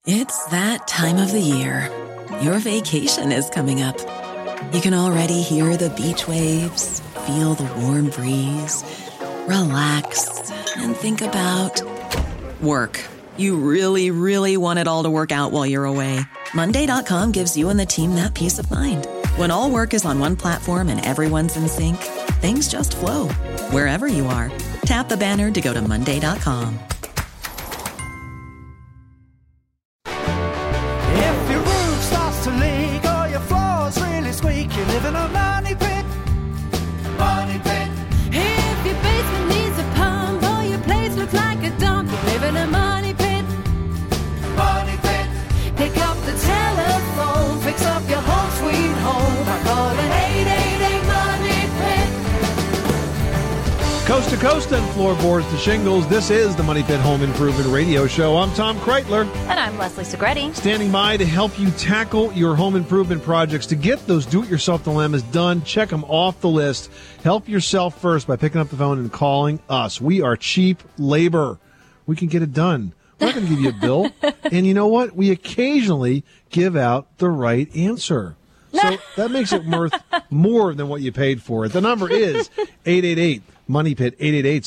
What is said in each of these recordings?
It's that time of the year. Your vacation is coming up. You can already hear the beach waves, feel the warm breeze, relax, and think about work. You really, really want it all to work out while you're away. Monday.com gives you and the team that peace of mind. When all work is on one platform and everyone's in sync, things just flow. Wherever you are, tap the banner to go to Monday.com. If your roof starts to leak or your floor's really squeak, you live in a money pit. Money pit. If your basement needs a pump or your place looks like a dump, you live in a money pit. Money pit. Pick up the telephone, fix up your home sweet home by calling 888 Money Pit. Coast to coast and floorboards to shingles, this is the Money Pit Home Improvement Radio Show. I'm Tom Kreitler. And I'm Leslie Segretti. Standing by to help you tackle your home improvement projects. To get those do-it-yourself dilemmas done, check them off the list. Help yourself first by picking up the phone and calling us. We are cheap labor. We can get it done. We're not going to give you a bill. And you know what? We occasionally give out the right answer. So that makes it worth more than what you paid for it. The number is 888 Money Pit,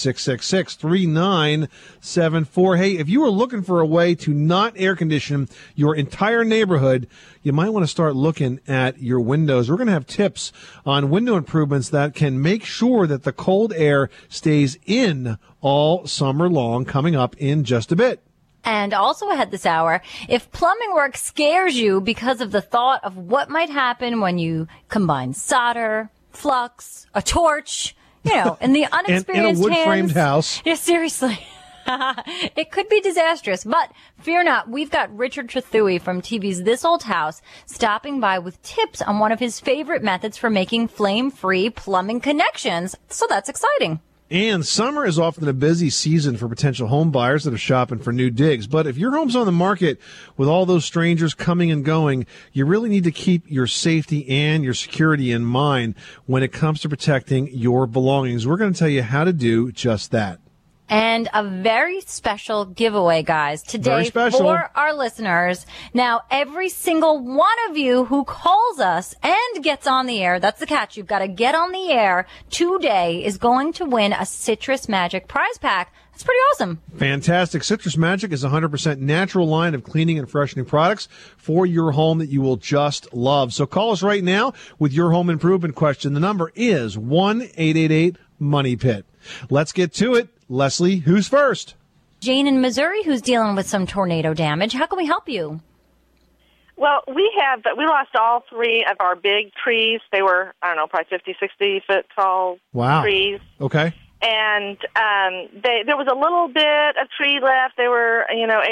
888-666-3974. Hey, if you are looking for a way to not air condition your entire neighborhood, you might want to start looking at your windows. We're going to have tips on window improvements that can make sure that the cold air stays in all summer long, coming up in just a bit. And also ahead this hour, if plumbing work scares you because of the thought of what might happen when you combine solder, flux, a torch, you know, in the unexperienced in a wood-framed house. Yeah, seriously. It could be disastrous, but fear not. We've got Richard Trethewey from TV's This Old House stopping by with tips on one of his favorite methods for making flame-free plumbing connections. So that's exciting. And summer is often a busy season for potential home buyers that are shopping for new digs. But if your home's on the market with all those strangers coming and going, you really need to keep your safety and your security in mind when it comes to protecting your belongings. We're going to tell you how to do just that. And a very special giveaway, guys, today for our listeners. Now, every single one of you who calls us and gets on the air, that's the catch, you've got to get on the air today, is going to win a Citrus Magic prize pack. That's pretty awesome. Fantastic. Citrus Magic is a 100% natural line of cleaning and freshening products for your home that you will just love. So call us right now with your home improvement question. The number is 1-888-MONEY-PIT. Let's get to it. Leslie, who's first? Jane in Missouri, who's dealing with some tornado damage. How can we help you? Well, we lost all three of our big trees. They were, I don't know, probably 50, 60 foot tall trees. Okay. And there was a little bit of tree left. They were,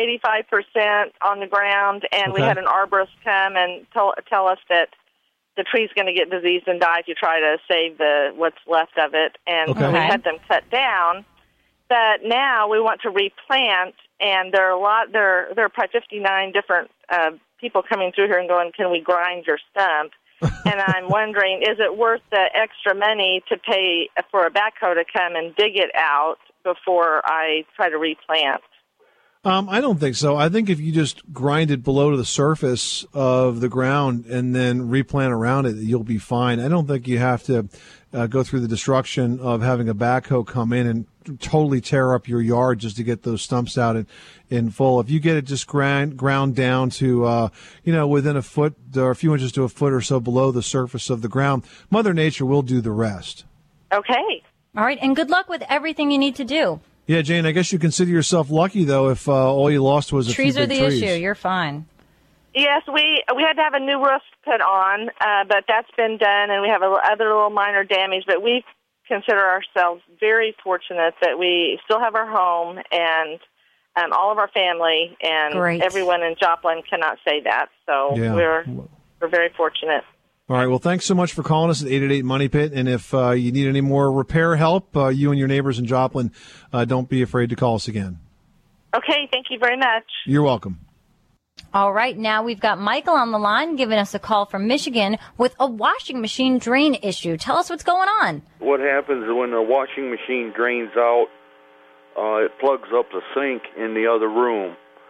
85% on the ground. And we had an arborist come and tell us that the tree's going to get diseased and die if you try to save what's left of it. And we had them cut down. But now we want to replant, and there are probably 59 different people coming through here and going, can we grind your stump? And I'm wondering, is it worth the extra money to pay for a backhoe to come and dig it out before I try to replant? I don't think so. I think if you just grind it below to the surface of the ground and then replant around it, you'll be fine. I don't think you have to go through the destruction of having a backhoe come in and totally tear up your yard just to get those stumps out in full. If you get it just ground down to, within a foot or a few inches to a foot or so below the surface of the ground, Mother Nature will do the rest. Okay. All right, and good luck with everything you need to do. Yeah, Jane, I guess you consider yourself lucky, though, if all you lost was a few big trees. Trees are the issue. You're fine. Yes, we had to have a new roof put on, but that's been done, and we have other little minor damage. But we consider ourselves very fortunate that we still have our home and all of our family, and everyone in Joplin cannot say that. So we're very fortunate. All right. Well, thanks so much for calling us at 888-MONEY-PIT. And if you need any more repair help, you and your neighbors in Joplin, don't be afraid to call us again. Okay. Thank you very much. You're welcome. All right. Now we've got Michael on the line giving us a call from Michigan with a washing machine drain issue. Tell us what's going on. What happens is when the washing machine drains out, it plugs up the sink in the other room.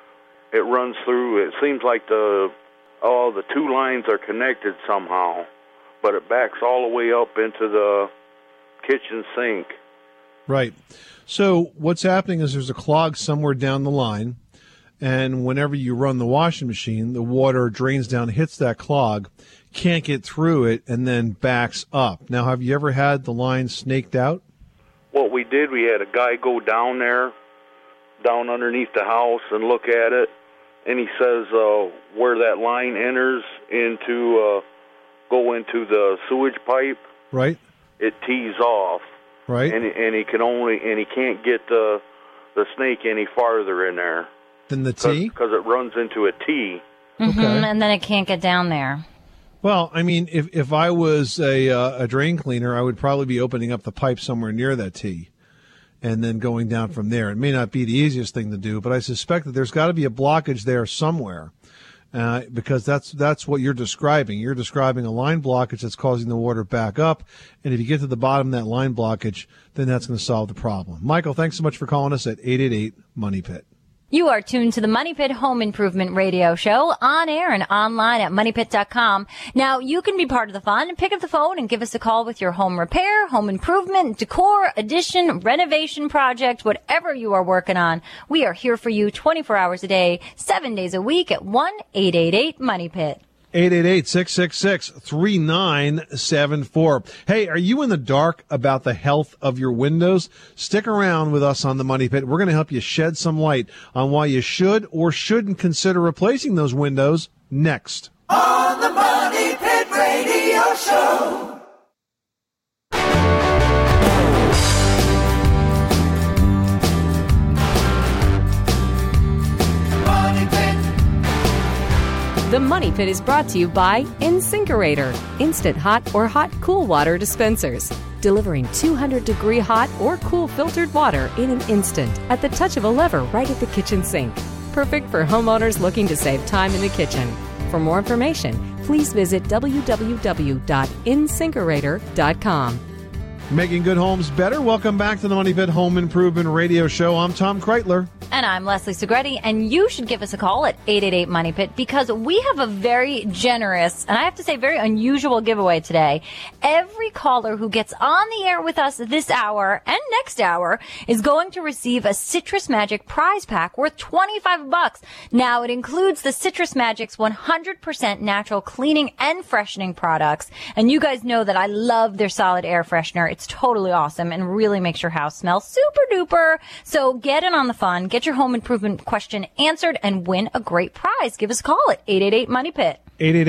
it runs through. It seems like the two lines are connected somehow, but it backs all the way up into the kitchen sink. Right. So what's happening is there's a clog somewhere down the line, and whenever you run the washing machine, the water drains down, hits that clog, can't get through it, and then backs up. Now, have you ever had the line snaked out? What we did, we had a guy go down there, down underneath the house, and look at it, and he says where that line enters into go into the sewage pipe, right? It tees off, right? And he can't get the snake any farther in there. Than the T? Because it runs into a T. Mm-hmm, okay. And then it can't get down there. Well, I mean, if I was a drain cleaner, I would probably be opening up the pipe somewhere near that T and then going down from there. It may not be the easiest thing to do, but I suspect that there's got to be a blockage there somewhere because that's what you're describing. You're describing a line blockage that's causing the water back up, and if you get to the bottom of that line blockage, then that's going to solve the problem. Michael, thanks so much for calling us at 888-MONEY-PIT. You are tuned to the Money Pit Home Improvement Radio Show on air and online at MoneyPit.com. Now, you can be part of the fun. Pick up the phone and give us a call with your home repair, home improvement, decor, addition, renovation project, whatever you are working on. We are here for you 24 hours a day, 7 days a week at 1-888-MONEY-PIT. 888-666-3974. Hey, are you in the dark about the health of your windows? Stick around with us on the Money Pit. We're going to help you shed some light on why you should or shouldn't consider replacing those windows next. On the Money Pit Radio Show. The Money Pit is brought to you by InSinkErator, instant hot or hot cool water dispensers, delivering 200-degree hot or cool filtered water in an instant at the touch of a lever right at the kitchen sink. Perfect for homeowners looking to save time in the kitchen. For more information, please visit www.insinkerator.com. Making good homes better. Welcome back to the Money Pit Home Improvement Radio Show. I'm Tom Kreitler. And I'm Leslie Segretti, and you should give us a call at 888-MONEY-PIT because we have a very generous, and I have to say very unusual giveaway today. Every caller who gets on the air with us this hour and next hour is going to receive a Citrus Magic prize pack worth $25. Now, it includes the Citrus Magic's 100% natural cleaning and freshening products, and you guys know that I love their solid air freshener. It's totally awesome and really makes your house smell super duper. So get in on the fun. Get your home improvement question answered and win a great prize. Give us a call at 888-MONEY-PIT.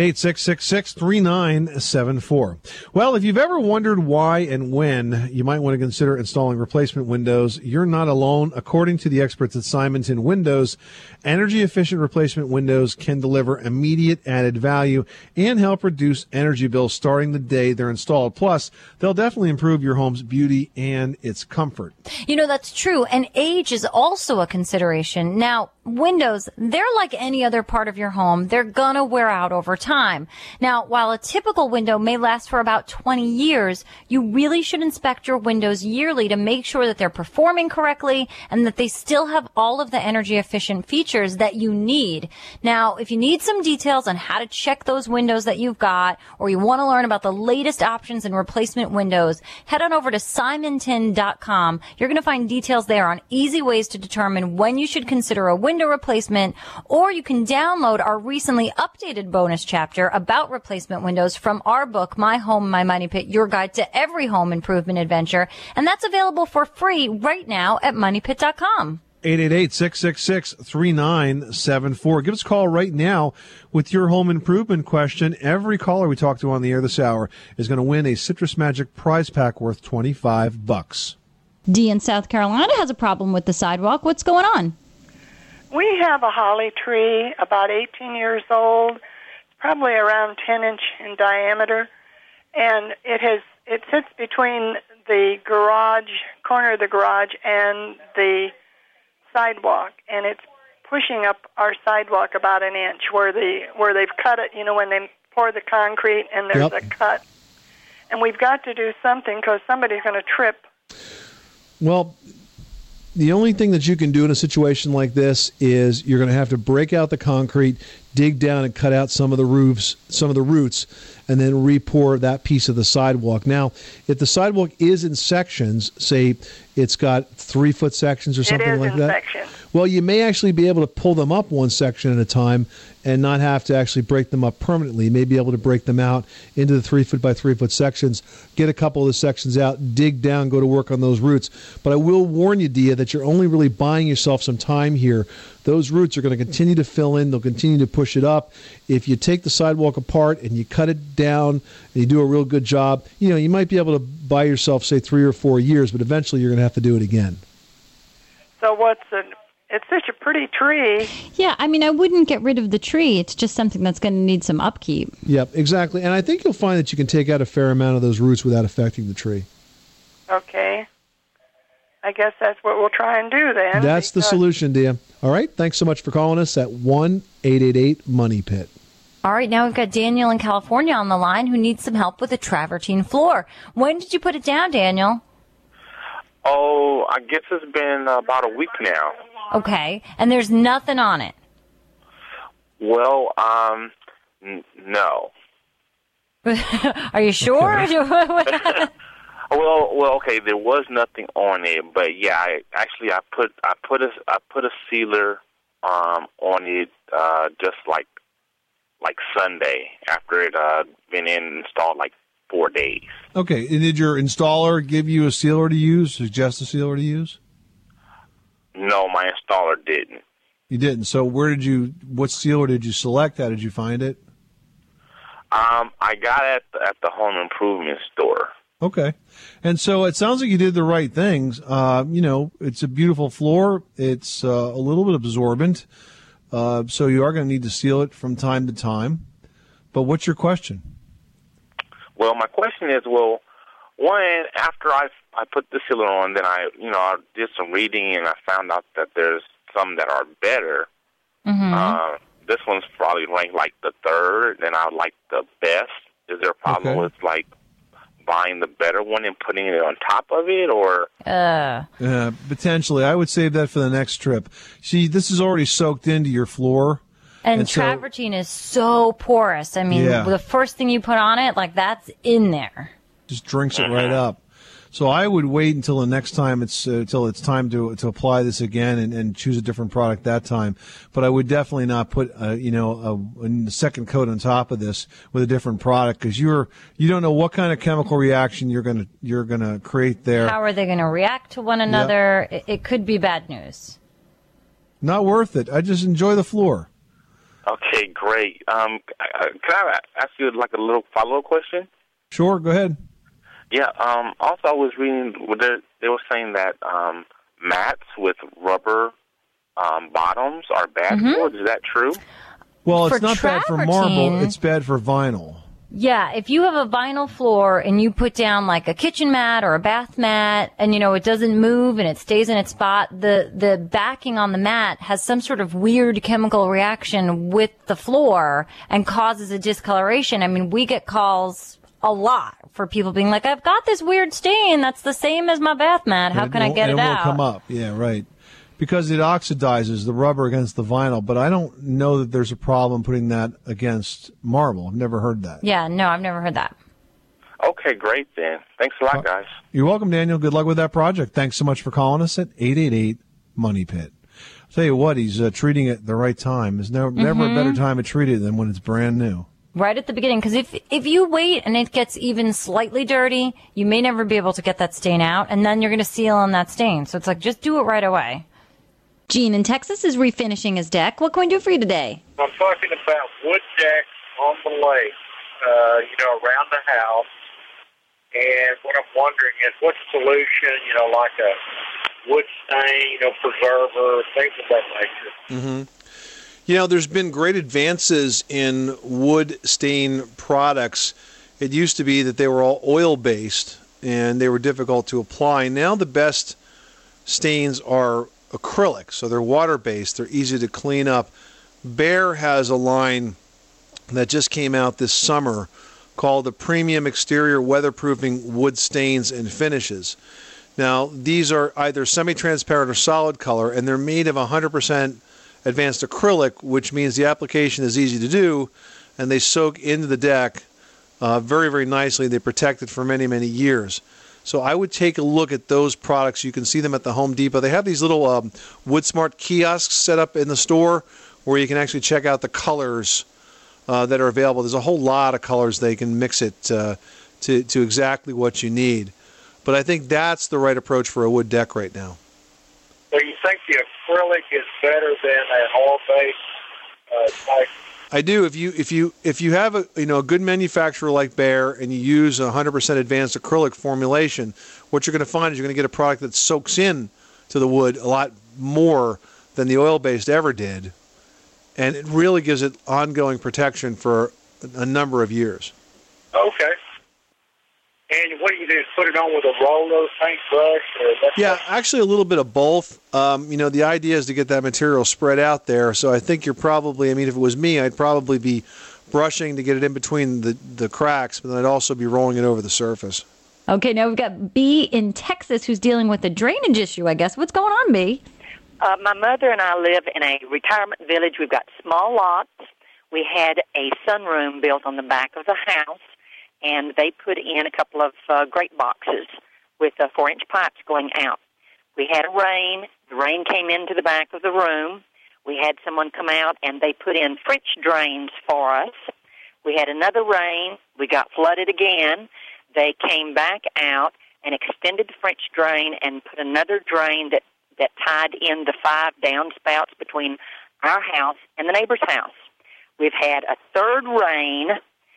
888-666-3974. Well, if you've ever wondered why and when you might want to consider installing replacement windows, you're not alone. According to the experts at Simonton Windows, energy-efficient replacement windows can deliver immediate added value and help reduce energy bills starting the day they're installed. Plus, they'll definitely improve your home's beauty and its comfort. You know, that's true. And age is also a consideration. Now, windows, they're like any other part of your home. They're gonna wear out over time. Now, while a typical window may last for about 20 years, you really should inspect your windows yearly to make sure that they're performing correctly and that they still have all of the energy efficient features that you need. Now, if you need some details on how to check those windows that you've got, or you want to learn about the latest options in replacement windows, head on over to simonton.com. You're going to find details there on easy ways to determine when you should consider a window replacement, or you can download our recently updated bonus chapter about replacement windows from our book, My Home, My Money Pit, Your Guide to Every Home Improvement Adventure. And that's available for free right now at moneypit.com. 888-666-3974. Give us a call right now with your home improvement question. Every caller we talk to on the air this hour is going to win a Citrus Magic prize pack worth $25. Dee in South Carolina has a problem with the sidewalk. What's going on? We have a holly tree about 18 years old, probably around 10 inch in diameter, and it sits between the corner of the garage and the sidewalk, and it's pushing up our sidewalk about an inch where they've cut it, when they pour the concrete and there's a cut. And we've got to do something because somebody's going to trip. Well, The only thing that you can do in a situation like this is you're going to have to break out the concrete, dig down and cut out some of the roots, and then re-pour that piece of the sidewalk. Now, if the sidewalk is in sections, say it's got 3-foot sections or something like that. Sections. Well, you may actually be able to pull them up one section at a time and not have to actually break them up permanently. You may be able to break them out into the 3-foot by 3-foot sections, get a couple of the sections out, dig down, go to work on those roots. But I will warn you, Dia, that you're only really buying yourself some time here. Those roots are going to continue to fill in. They'll continue to push it up. If you take the sidewalk apart and you cut it down and you do a real good job, you might be able to buy yourself, say, 3 or 4 years, but eventually you're going to have to do it again. So it's such a pretty tree. Yeah, I mean, I wouldn't get rid of the tree. It's just something that's going to need some upkeep. Yep, exactly. And I think you'll find that you can take out a fair amount of those roots without affecting the tree. Okay. I guess that's what we'll try and do then. That's the solution, Dia. All right, thanks so much for calling us at 1-888-MONEY-PIT. All right, now we've got Daniel in California on the line who needs some help with a travertine floor. When did you put it down, Daniel? Oh, I guess it's been about a week now. Okay, and there's nothing on it? Well, no. Are you sure? Well, okay. There was nothing on it, but yeah, I put a sealer on it just like Sunday after it been installed like 4 days. Okay, and did your installer give you a sealer to use? Suggest a sealer to use? No, my installer didn't. You didn't. So what sealer did you select? How did you find it? I got it at the home improvement store. Okay. And so it sounds like you did the right things. It's a beautiful floor. It's a little bit absorbent. So you are going to need to seal it from time to time. But what's your question? Well, my question is, one, after I put the sealer on, then I did some reading and I found out that there's some that are better. Mm-hmm. This one's probably ranked like the third, and I like the best. Is there a problem with like buying the better one and putting it on top of it, or? Potentially. I would save that for the next trip. See, this is already soaked into your floor. And travertine is so porous. I mean, the first thing you put on it, that's in there. Just drinks it right up. So I would wait until the next time till it's time to apply this again and choose a different product that time. But I would definitely not put a second coat on top of this with a different product, because you don't know what kind of chemical reaction you're gonna create there. How are they going to react to one another? Yep. It could be bad news. Not worth it. I just enjoy the floor. Okay, great. Can I ask you a little follow-up question? Sure, go ahead. Yeah. Also, I was reading they were saying that mats with rubber bottoms are bad for it. Is that true? Well, it's not bad for marble. It's bad for vinyl. Yeah, if you have a vinyl floor and you put down like a kitchen mat or a bath mat and, it doesn't move and it stays in its spot, the backing on the mat has some sort of weird chemical reaction with the floor and causes a discoloration. I mean, we get calls a lot for people being like, I've got this weird stain that's the same as my bath mat. How can I get it out? It won't come up. Yeah, right. Because it oxidizes the rubber against the vinyl, but I don't know that there's a problem putting that against marble. I've never heard that. Yeah, no, I've never heard that. Okay, great then. Thanks a lot, guys. You're welcome, Daniel. Good luck with that project. Thanks so much for calling us at 888-MONEY-PIT. I'll tell you what, he's treating it at the right time. There's never a better time to treat it than when it's brand new. Right at the beginning, because if you wait and it gets even slightly dirty, you may never be able to get that stain out, and then you're going to seal on that stain. So it's just do it right away. Gene in Texas is refinishing his deck. What can we do for you today? I'm talking about wood deck on the lake, around the house. And what I'm wondering is what solution, like a wood stain, preserver, things of that nature. Mm-hmm. There's been great advances in wood stain products. It used to be that they were all oil-based and they were difficult to apply. Now the best stains are acrylic, so they're water-based. They're easy to clean up. Behr has a line that just came out this summer called the Premium Exterior Weatherproofing Wood Stains and Finishes. Now, these are either semi-transparent or solid color, and they're made of 100% advanced acrylic, which means the application is easy to do, and they soak into the deck very, very nicely. They protect it for many, many years. So I would take a look at those products. You can see them at the Home Depot. They have these little WoodSmart kiosks set up in the store where you can actually check out the colors that are available. There's a whole lot of colors. They can mix it to exactly what you need. But I think that's the right approach for a wood deck right now. So you think the acrylic is better than an oil-based type? I do. If you have a good manufacturer like Behr and you use 100% advanced acrylic formulation, what you're going to find is you're going to get a product that soaks in to the wood a lot more than the oil-based ever did, and it really gives it ongoing protection for a number of years. Okay. And what do you do? Put it on with a roller paintbrush? Yeah, actually a little bit of both. The idea is to get that material spread out there. So I think you're probably, if it was me, I'd probably be brushing to get it in between the cracks, but then I'd also be rolling it over the surface. Okay, now we've got B in Texas who's dealing with a drainage issue, I guess. What's going on, B? My mother and I live in a retirement village. We've got small lots. We had a sunroom built on the back of the house, and they put in a couple of grate boxes with 4-inch pipes going out. We had a rain. The rain came into the back of the room. We had someone come out, and they put in French drains for us. We had another rain. We got flooded again. They came back out and extended the French drain and put another drain that tied in the 5 downspouts between our house and the neighbor's house. We've had a third rain,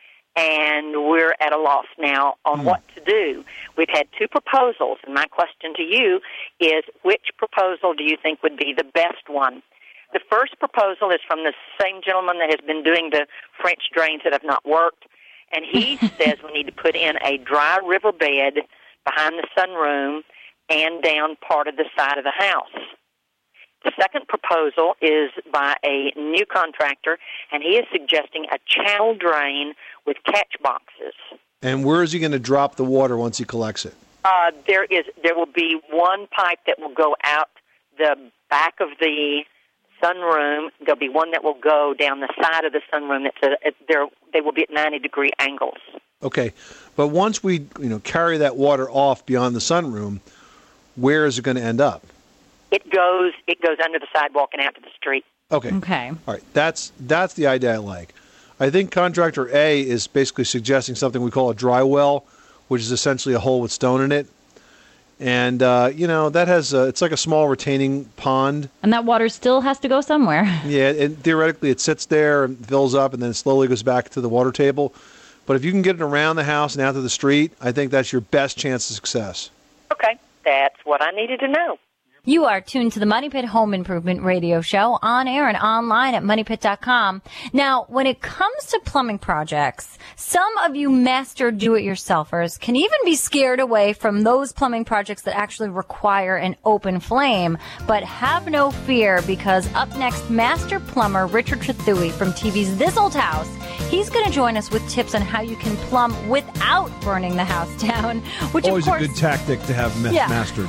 and we're at a loss now on what to do. We've had 2 proposals, and my question to you is, which proposal do you think would be the best one? The first proposal is from the same gentleman that has been doing the French drains that have not worked, and he says we need to put in a dry riverbed behind the sunroom and down part of the side of the house. The second proposal is by a new contractor, and he is suggesting a channel drain with catch boxes. And where is he going to drop the water once he collects it? There will be one pipe that will go out the back of the sunroom. There'll be one that will go down the side of the sunroom. They will be at 90-degree angles. Okay, but once we carry that water off beyond the sunroom, where is it going to end up? It goes under the sidewalk and out to the street. Okay. Okay. All right. That's the idea I like. I think contractor A is basically suggesting something we call a dry well, which is essentially a hole with stone in it. And, that has it's like a small retaining pond. And that water still has to go somewhere. Yeah, and theoretically it sits there and fills up and then it slowly goes back to the water table. But if you can get it around the house and out to the street, I think that's your best chance of success. Okay. That's what I needed to know. You are tuned to the Money Pit Home Improvement Radio Show on air and online at moneypit.com. Now, when it comes to plumbing projects, some of you master do-it-yourselfers can even be scared away from those plumbing projects that actually require an open flame. But have no fear, because up next, master plumber Richard Trethewey from TV's This Old House. He's going to join us with tips on how you can plumb without burning the house down. Which, always of course, a good tactic to have mastered,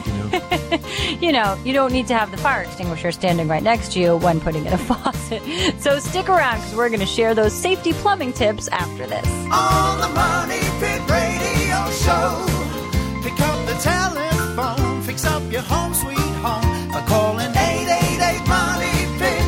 you don't need to have the fire extinguisher standing right next to you when putting in a faucet. So stick around, because we're going to share those safety plumbing tips after this. On the Money Pit Radio Show, pick up the telephone, fix up your home sweet home by calling 888-MONEY-PIT.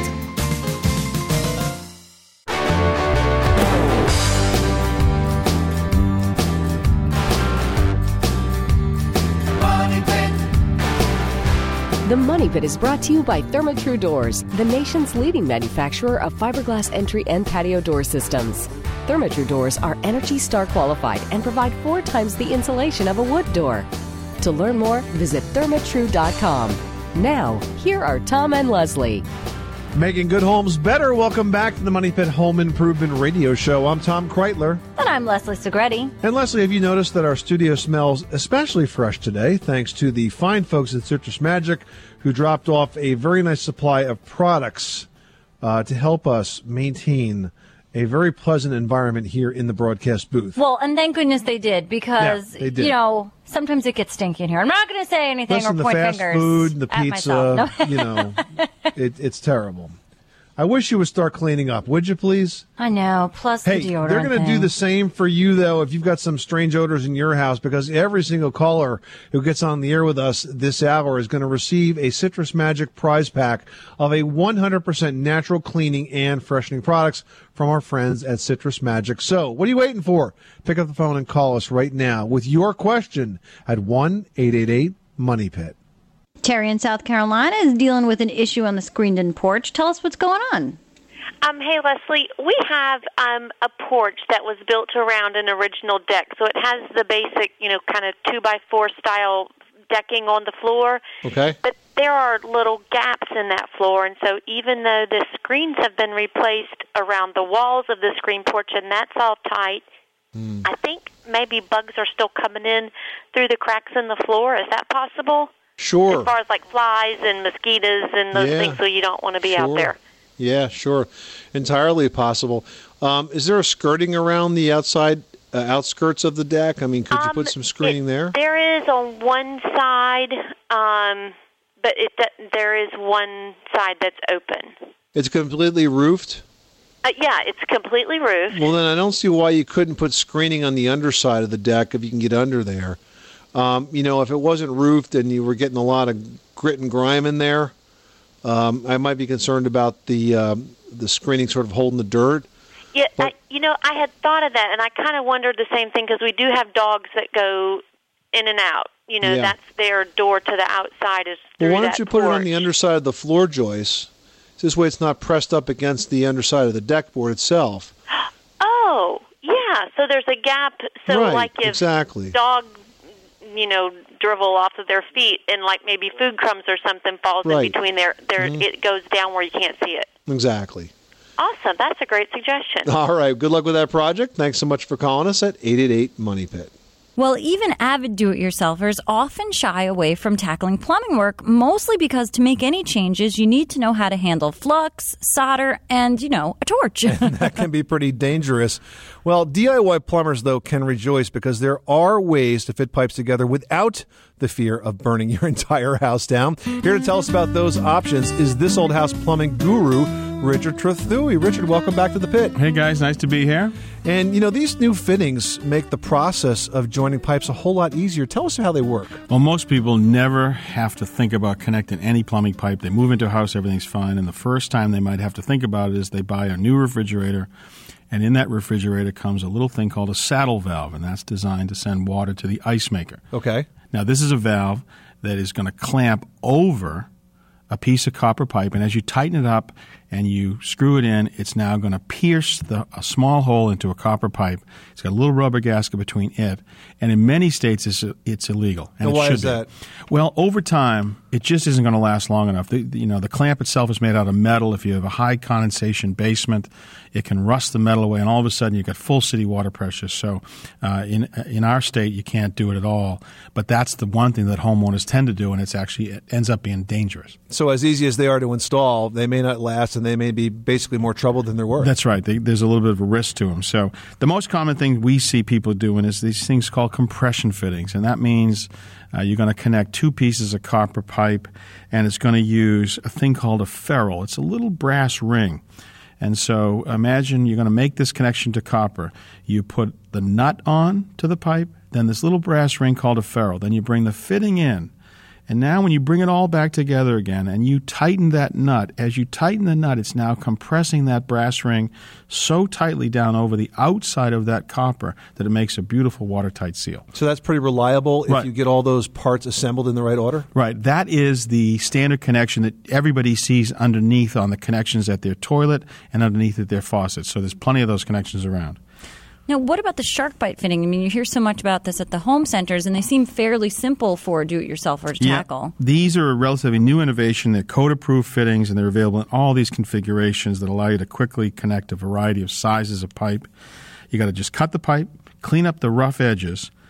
The Money Pit is brought to you by Therma-Tru Doors, the nation's leading manufacturer of fiberglass entry and patio door systems. Therma-Tru Doors are ENERGY STAR qualified and provide 4 times the insulation of a wood door. To learn more, visit thermatru.com. Now, here are Tom and Leslie. Making good homes better. Welcome back to the Money Pit Home Improvement Radio Show. I'm Tom Kreitler. And I'm Leslie Segretti. And Leslie, have you noticed that our studio smells especially fresh today, thanks to the fine folks at Citrus Magic, who dropped off a very nice supply of products to help us maintain a very pleasant environment here in the broadcast booth. Well, and thank goodness they did, because, they did. you know, sometimes it gets stinky in here. I'm not going to say anything Listen, or point the fast fingers food, the at pizza, myself. No. you know, it's terrible. I wish you would start cleaning up, would you please? I know, plus Hey, the deodorant they're going to do thing. the same for you, though, if you've got some strange odors in your house, because every single caller who gets on the air with us this hour is going to receive a Citrus Magic prize pack of a 100% natural cleaning and freshening products from our friends at Citrus Magic. So, what are you waiting for? Pick up the phone and call us right now with your question at 1-888-MONEY-PIT. Terry in South Carolina is dealing with an issue on the screened-in porch. Tell us what's going on. Hey, Leslie, we have a porch that was built around an original deck. So it has the basic, kind of 2x4 style decking on the floor. Okay. But there are little gaps in that floor. And so even though the screens have been replaced around the walls of the screen porch and that's all tight, I think maybe bugs are still coming in through the cracks in the floor. Is that possible? Sure. As far as like flies and mosquitoes and those things, so you don't want to be out there. Yeah, sure. Entirely possible. Is there a skirting around the outside outskirts of the deck? I mean, could you put some screening there? There is on one side, but there is one side that's open. It's completely roofed? Yeah, it's completely roofed. Well, then I don't see why you couldn't put screening on the underside of the deck if you can get under there. If it wasn't roofed and you were getting a lot of grit and grime in there, I might be concerned about the screening sort of holding the dirt. Yeah, I had thought of that, and I kind of wondered the same thing because we do have dogs that go in and out. That's their door to the outside is through Well, why don't you put porch. it on the underside of the floor joist? This way it's not pressed up against the underside of the deck board itself. Oh, yeah, so there's a gap. So Right, like if exactly. dog drivel off of their feet and like maybe food crumbs or something falls in Right. between there it goes down where you can't see it. Exactly. Awesome. That's a great suggestion. All right. Good luck with that project. Thanks so much for calling us at 888-MONEY-PIT. Well, even avid do-it-yourselfers often shy away from tackling plumbing work, mostly because to make any changes, you need to know how to handle flux, solder, and, a torch. That can be pretty dangerous. Well, DIY plumbers, though, can rejoice because there are ways to fit pipes together without the fear of burning your entire house down. Here to tell us about those options is This Old House plumbing guru, Richard Trethewey. Richard, welcome back to the pit. Hey, guys. Nice to be here. And, these new fittings make the process of joining pipes a whole lot easier. Tell us how they work. Well, most people never have to think about connecting any plumbing pipe. They move into a house, everything's fine, and the first time they might have to think about it is they buy a new refrigerator, and in that refrigerator comes a little thing called a saddle valve, and that's designed to send water to the ice maker. Okay. Now, this is a valve that is going to clamp over a piece of copper pipe, and as you tighten it up and you screw it in, it's now going to pierce a small hole into a copper pipe. It's got a little rubber gasket between it, and in many states it's illegal. And why should is be. that? Well, over time, it just isn't going to last long enough. The clamp itself is made out of metal. If you have a high condensation basement, it can rust the metal away, and all of a sudden you've got full city water pressure. So in our state, you can't do it at all. But that's the one thing that homeowners tend to do, and it ends up being dangerous. So as easy as they are to install, they may not last, and they may be basically more trouble than they're worth. That's right. There's a little bit of a risk to them. So the most common thing we see people doing is these things called compression fittings, and that means you're going to connect two pieces of copper pipe, and it's going to use a thing called a ferrule. It's a little brass ring. And so imagine you're going to make this connection to copper. You put the nut on to the pipe, then this little brass ring called a ferrule. Then you bring the fitting in. And now when you bring it all back together again and you tighten that nut, as you tighten the nut, it's now compressing that brass ring so tightly down over the outside of that copper that it makes a beautiful watertight seal. So that's pretty reliable if Right. you get all those parts assembled in the right order? Right. That is the standard connection that everybody sees underneath on the connections at their toilet and underneath at their faucet. So there's plenty of those connections around. Now, what about the shark bite fitting? I mean, you hear so much about this at the home centers, and they seem fairly simple for do-it-yourselfers to tackle. These are a relatively new innovation. They're code-approved fittings, and they're available in all these configurations that allow you to quickly connect a variety of sizes of pipe. You got to just cut the pipe, clean up the rough edges.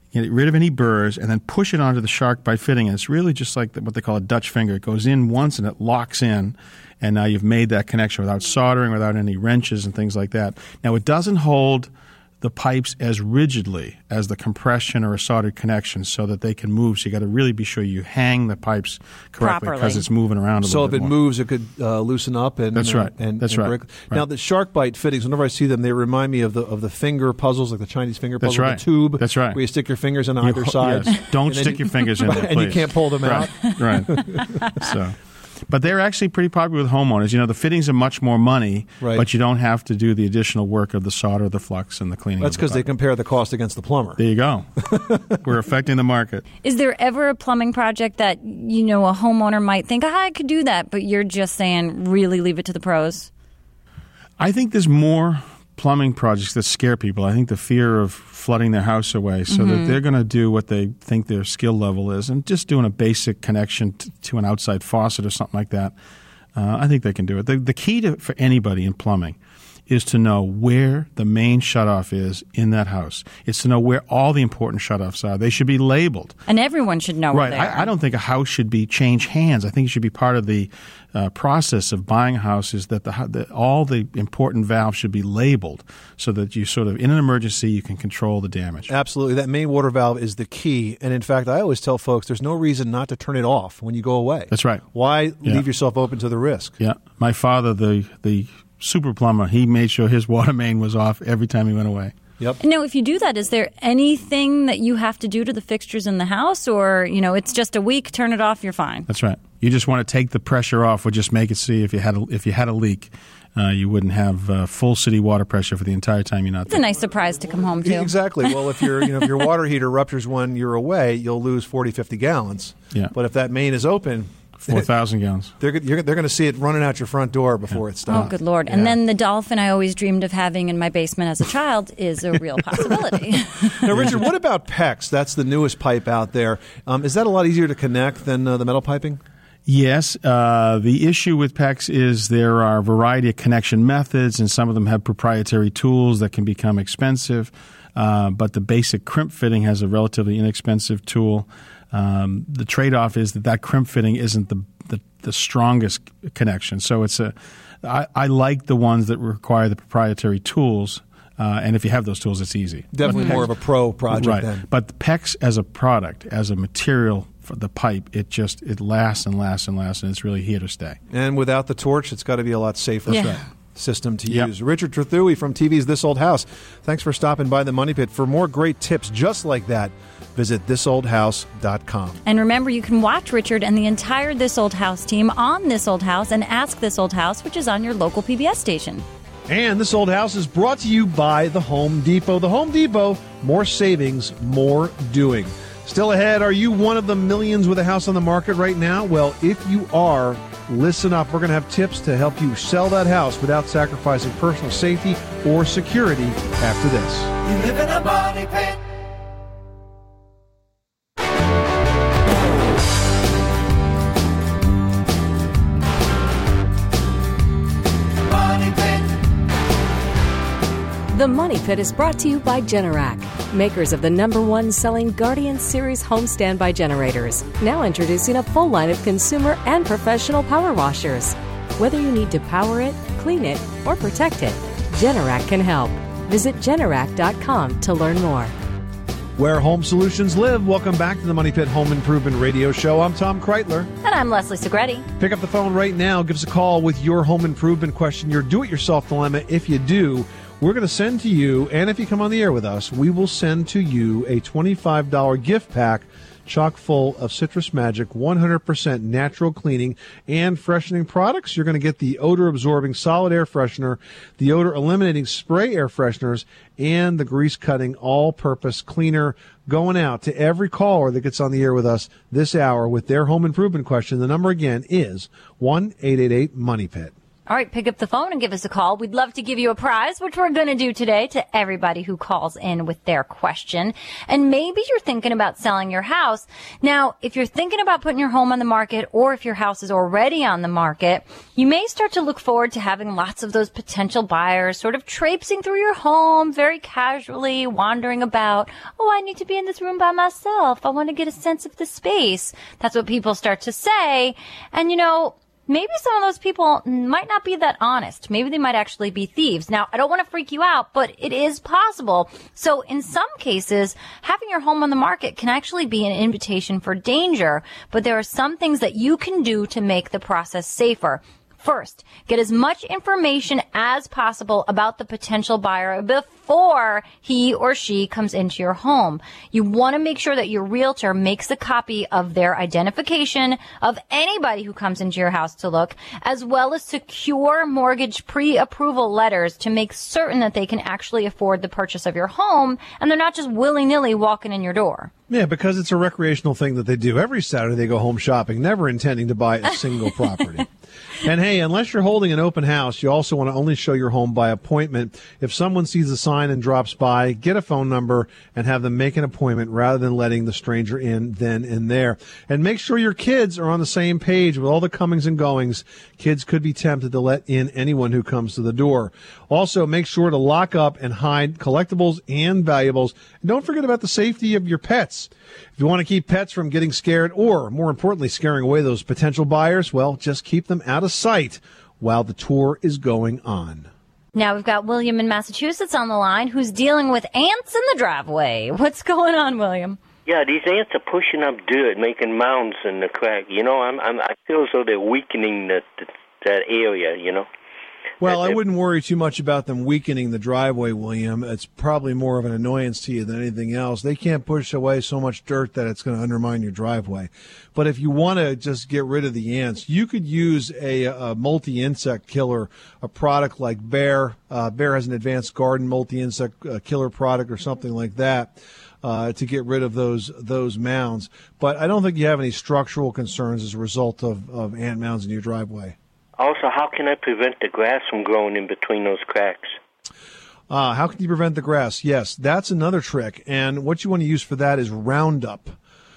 get rid of any burrs, and then push it onto the shark bite fitting. And it's really just like what they call a Dutch finger. It goes in once and it locks in, and now you've made that connection without soldering, without any wrenches and things like that. Now, it doesn't hold the pipes as rigidly as the compression or a soldered connection so that they can move. So you got to really be sure you hang the pipes correctly because it's moving around a little bit more. So if it moves, it could loosen up. And That's right. That's right. Now, the shark bite fittings, whenever I see them, they remind me of the finger puzzles, like the Chinese finger puzzle. That's right. The tube. That's right. Where you stick your fingers on either side. Yes. Don't stick your fingers in there, and you can't pull them out. Right. So... But they're actually pretty popular with homeowners. You know, the fittings are much more money, but you don't have to do the additional work of the solder, the flux, and the cleaning. That's because they compare the cost against the plumber. There you go. We're affecting the market. Is there ever a plumbing project that, you know, a homeowner might think, I could do that, but you're just saying really leave it to the pros? I think there's more plumbing projects that scare people. I think the fear of flooding their house away so that they're going to do what they think their skill level is, and just doing a basic connection to an outside faucet or something like that. I think they can do it. The key for anybody in plumbing is to know where the main shutoff is in that house. It's to know where all the important shutoffs are. They should be labeled. And everyone should know where they are. I don't think a house should change hands. I think it should be part of the process of buying a house is that all the important valves should be labeled so that you sort of, in an emergency, you can control the damage. Absolutely. That main water valve is the key. And in fact, I always tell folks there's no reason not to turn it off when you go away. That's right. Why leave yourself open to the risk? Yeah. My father, the super plumber, he made sure his water main was off every time he went away. Yep. Now, if you do that, is there anything that you have to do to the fixtures in the house, or it's just a week, turn it off, you're fine? That's right. You just want to take the pressure off, or just make it see if you had a leak, you wouldn't have full city water pressure for the entire time you're not there. It's a nice surprise to come home to. Exactly. Well, if your water heater ruptures when you're away, you'll lose 40, 50 gallons. Yeah. But if that main is open, 4,000 gallons. They're going to see it running out your front door before it stops. Oh, good Lord. And then the dolphin I always dreamed of having in my basement as a child is a real possibility. Now, Richard, what about PEX? That's the newest pipe out there. Is that a lot easier to connect than the metal piping? Yes. The issue with PEX is there are a variety of connection methods, and some of them have proprietary tools that can become expensive. But the basic crimp fitting has a relatively inexpensive tool. The trade-off is that crimp fitting isn't the strongest connection. So I like the ones that require the proprietary tools, and if you have those tools, it's easy. Definitely more of a pro project right. then. But the PEX as a product, as a material for the pipe, it lasts and lasts and lasts, and it's really here to stay. And without the torch, it's got to be a lot safer. Yeah. That's right. System to use. Richard Trethewey from TV's This Old House. Thanks for stopping by the Money Pit. For more great tips just like that, visit thisoldhouse.com. And remember, you can watch Richard and the entire This Old House team on This Old House and Ask This Old House, which is on your local PBS station. And This Old House is brought to you by the Home Depot. The Home Depot, more savings, more doing. Still ahead, are you one of the millions with a house on the market right now? Well, if you are, listen up. We're going to have tips to help you sell that house without sacrificing personal safety or security after this. You live in a money pit. Money pit. The Money Pit is brought to you by Generac, makers of the #1 selling Guardian Series home standby generators. Now introducing a full line of consumer and professional power washers. Whether you need to power it, clean it, or protect it, Generac can help. Visit Generac.com to learn more. Where home solutions live. Welcome back to the Money Pit Home Improvement Radio Show. I'm Tom Kreitler. And I'm Leslie Segretti. Pick up the phone right now. Give us a call with your home improvement question, your do-it-yourself dilemma. If you do, we're going to send to you, and if you come on the air with us, we will send to you a $25 gift pack chock full of Citrus Magic 100% natural cleaning and freshening products. You're going to get the odor-absorbing solid air freshener, the odor-eliminating spray air fresheners, and the grease-cutting all-purpose cleaner going out to every caller that gets on the air with us this hour with their home improvement question. The number again is 1-888-MONEY-PIT. All right, pick up the phone and give us a call. We'd love to give you a prize, which we're going to do today to everybody who calls in with their question. And maybe you're thinking about selling your house. Now, if you're thinking about putting your home on the market, or if your house is already on the market, you may start to look forward to having lots of those potential buyers sort of traipsing through your home very casually, wandering about. Oh, I need to be in this room by myself. I want to get a sense of the space. That's what people start to say. And, maybe some of those people might not be that honest. Maybe they might actually be thieves. Now, I don't want to freak you out, but it is possible. So in some cases, having your home on the market can actually be an invitation for danger. But there are some things that you can do to make the process safer. First, get as much information as possible about the potential buyer before he or she comes into your home. You want to make sure that your realtor makes a copy of their identification of anybody who comes into your house to look, as well as secure mortgage pre-approval letters to make certain that they can actually afford the purchase of your home and they're not just willy-nilly walking in your door. Yeah, because it's a recreational thing that they do. Every Saturday they go home shopping, never intending to buy a single property. And hey, unless you're holding an open house, you also want to only show your home by appointment. If someone sees a sign and drops by, get a phone number and have them make an appointment rather than letting the stranger in then and there. And make sure your kids are on the same page with all the comings and goings. Kids could be tempted to let in anyone who comes to the door. Also, make sure to lock up and hide collectibles and valuables. And don't forget about the safety of your pets. If you want to keep pets from getting scared or, more importantly, scaring away those potential buyers, well, just keep them out of sight while the tour is going on. Now we've got William in Massachusetts on the line who's dealing with ants in the driveway. What's going on, William? Yeah, these ants are pushing up dirt, making mounds in the crack. I feel as though they're weakening that area, Well, I wouldn't worry too much about them weakening the driveway, William. It's probably more of an annoyance to you than anything else. They can't push away so much dirt that it's going to undermine your driveway. But if you want to just get rid of the ants, you could use a multi-insect killer, a product like Bear. Bear has an advanced garden multi-insect killer product or something like that to get rid of those mounds. But I don't think you have any structural concerns as a result of ant mounds in your driveway. Also, how can I prevent the grass from growing in between those cracks? How can you prevent the grass? Yes, that's another trick. And what you want to use for that is Roundup.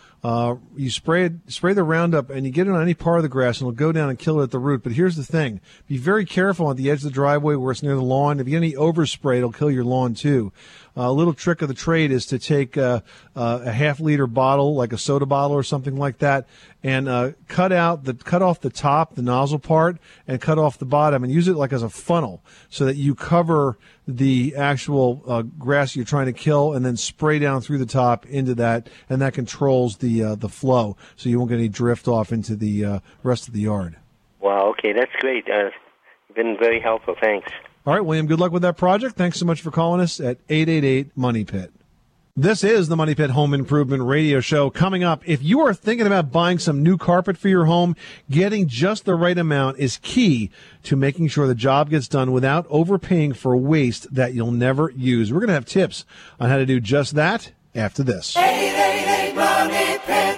You spray the Roundup, and you get it on any part of the grass, and it'll go down and kill it at the root. But here's the thing. Be very careful at the edge of the driveway where it's near the lawn. If you get any overspray, it'll kill your lawn, too. A little trick of the trade is to take a half-liter bottle, like a soda bottle or something like that, and cut off the top, the nozzle part, and cut off the bottom, and use it like as a funnel so that you cover the actual grass you're trying to kill, and then spray down through the top into that, and that controls the flow, so you won't get any drift off into the rest of the yard. Wow, okay, that's great. Been very helpful. Thanks. All right, William, good luck with that project. Thanks so much for calling us at 888-MONEY-PIT. This is the Money Pit Home Improvement Radio Show. Coming up, if you are thinking about buying some new carpet for your home, getting just the right amount is key to making sure the job gets done without overpaying for waste that you'll never use. We're going to have tips on how to do just that after this. 888-MONEY-PIT.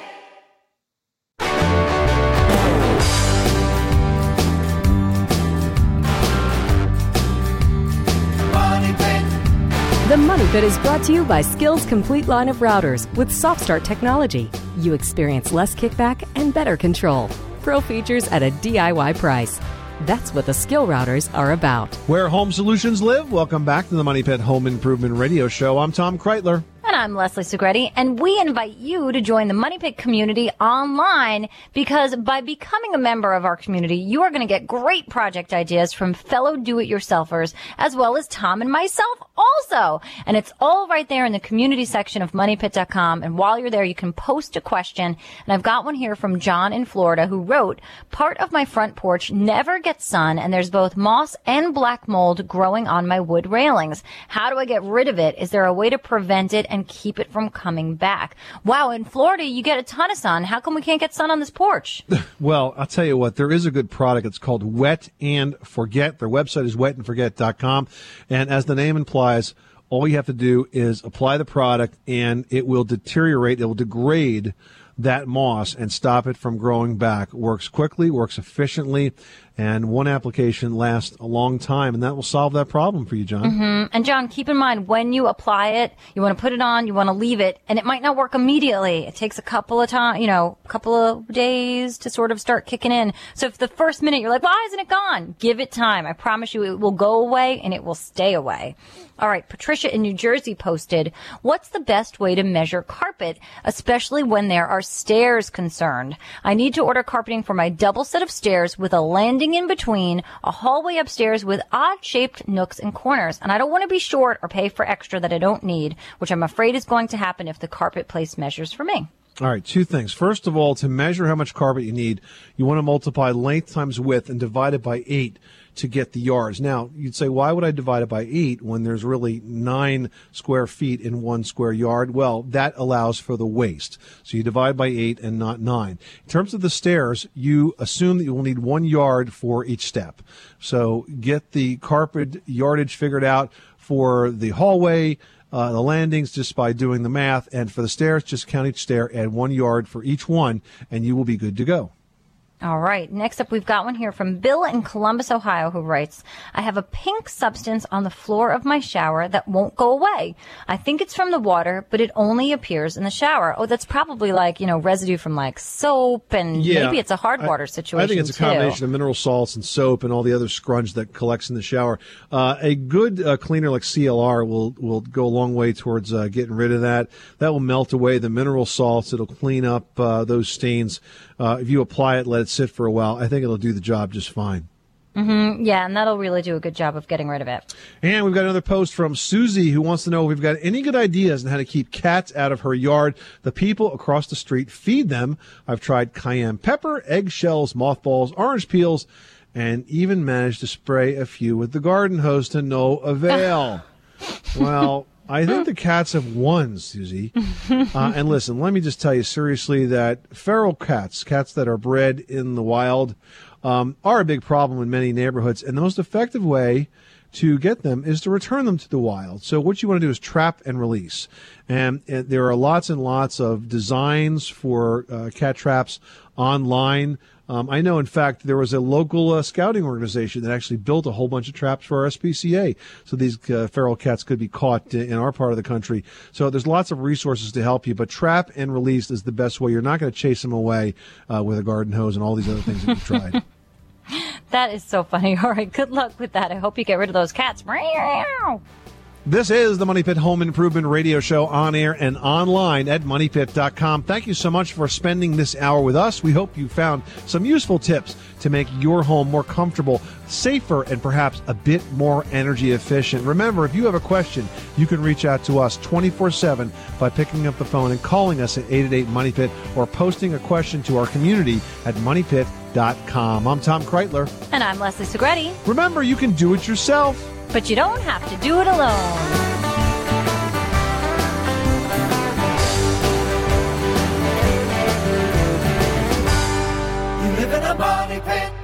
The Money Pit is brought to you by Skill's complete line of routers with Soft Start technology. You experience less kickback and better control. Pro features at a DIY price. That's what the Skill routers are about. Where home solutions live. Welcome back to the Money Pit Home Improvement Radio Show. I'm Tom Kreitler. And I'm Leslie Segretti, and we invite you to join the Money Pit community online, because by becoming a member of our community, you are going to get great project ideas from fellow do-it-yourselfers, as well as Tom and myself also. And it's all right there in the community section of moneypit.com. And while you're there, you can post a question. And I've got one here from John in Florida, who wrote, part of my front porch never gets sun, and there's both moss and black mold growing on my wood railings. How do I get rid of it? Is there a way to prevent it and keep it from coming back? Wow, in Florida, you get a ton of sun. How come we can't get sun on this porch? Well, I'll tell you what, there is a good product. It's called Wet and Forget. Their website is wetandforget.com. And as the name implies, all you have to do is apply the product, and it will deteriorate, it will degrade that moss and stop it from growing back. Works quickly, works efficiently, And one application lasts a long time, and that will solve that problem for you, John. Mm-hmm. And John, keep in mind, when you apply it, you want to put it on, you want to leave it, and it might not work immediately. It takes a couple of a couple of days to sort of start kicking in. So if the first minute you're like, why isn't it gone? Give it time. I promise you it will go away, and it will stay away. All right, Patricia in New Jersey posted, what's the best way to measure carpet, especially when there are stairs concerned? I need to order carpeting for my double set of stairs with a landing in between, a hallway upstairs with odd-shaped nooks and corners, and I don't want to be short or pay for extra that I don't need, which I'm afraid is going to happen if the carpet place measures for me. All right, two things. First of all, to measure how much carpet you need, you want to multiply length times width and divide it by 8 to get the yards. Now, you'd say, why would I divide it by 8 when there's really 9 square feet in 1 square yard? Well, that allows for the waste. So you divide by 8 and not 9. In terms of the stairs, you assume that you will need 1 yard for each step. So get the carpet yardage figured out for the hallway, the landings, just by doing the math. And for the stairs, just count each stair, add 1 yard for each one, and you will be good to go. All right. Next up, we've got one here from Bill in Columbus, Ohio, who writes, I have a pink substance on the floor of my shower that won't go away. I think it's from the water, but it only appears in the shower. Oh, that's probably residue from soap, and maybe it's a hard water situation. I think it's a combination of mineral salts and soap and all the other scrunch that collects in the shower. A good cleaner like CLR will go a long way towards getting rid of that. That will melt away the mineral salts. It'll clean up those stains. If you apply it, let it sit for a while, I think it'll do the job just fine. Mm-hmm. Yeah, and that'll really do a good job of getting rid of it. And we've got another post from Susie who wants to know if we've got any good ideas on how to keep cats out of her yard. The people across the street feed them. I've tried cayenne pepper, eggshells, mothballs, orange peels, and even managed to spray a few with the garden hose to no avail. Well, I think the cats have won, Susie. And listen, let me just tell you seriously that feral cats that are bred in the wild, are a big problem in many neighborhoods. And the most effective way to get them is to return them to the wild. So what you want to do is trap and release. And there are lots and lots of designs for cat traps online. I know, in fact, there was a local scouting organization that actually built a whole bunch of traps for our SPCA. So these feral cats could be caught in our part of the country. So there's lots of resources to help you, but trap and release is the best way. You're not going to chase them away with a garden hose and all these other things that you've tried. That is so funny. All right, good luck with that. I hope you get rid of those cats. This is the Money Pit Home Improvement Radio Show, on air and online at MoneyPit.com. Thank you so much for spending this hour with us. We hope you found some useful tips to make your home more comfortable, safer, and perhaps a bit more energy efficient. Remember, if you have a question, you can reach out to us 24/7 by picking up the phone and calling us at 888-MONEYPIT or posting a question to our community at MoneyPit.com. I'm Tom Kreitler. And I'm Leslie Segretti. Remember, you can do it yourself, but you don't have to do it alone. You live in a money pit.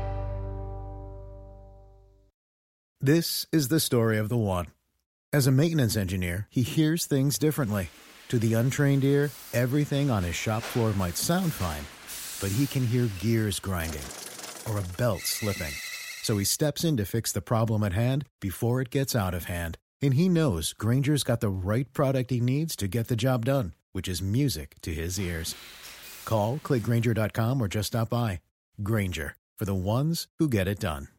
This is the story of the one. As a maintenance engineer, he hears things differently. To the untrained ear, everything on his shop floor might sound fine, but he can hear gears grinding or a belt slipping. So he steps in to fix the problem at hand before it gets out of hand. And he knows Grainger's got the right product he needs to get the job done, which is music to his ears. Call, click Grainger.com, or just stop by. Grainger, for the ones who get it done.